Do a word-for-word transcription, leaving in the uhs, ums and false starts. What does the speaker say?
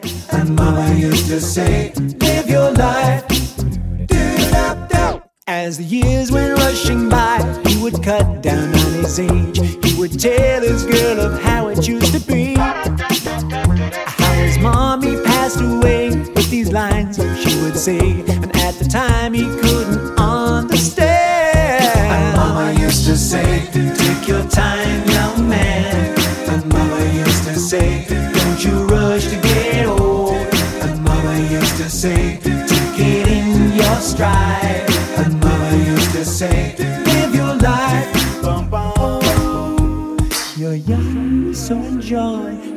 And mama used to say, live your life. As the years went rushing by, he would cut down on his age. He would tell his girl of how it used to be, how his mommy passed away. With these lines she would say, and at the time he couldn't understand. And mama used to say, take your time, young man. And mama used to say, don't you rush to get old. And mama used to say, take it in your stride. And mama used to say, live your life. Bum, bum. You're young, so enjoy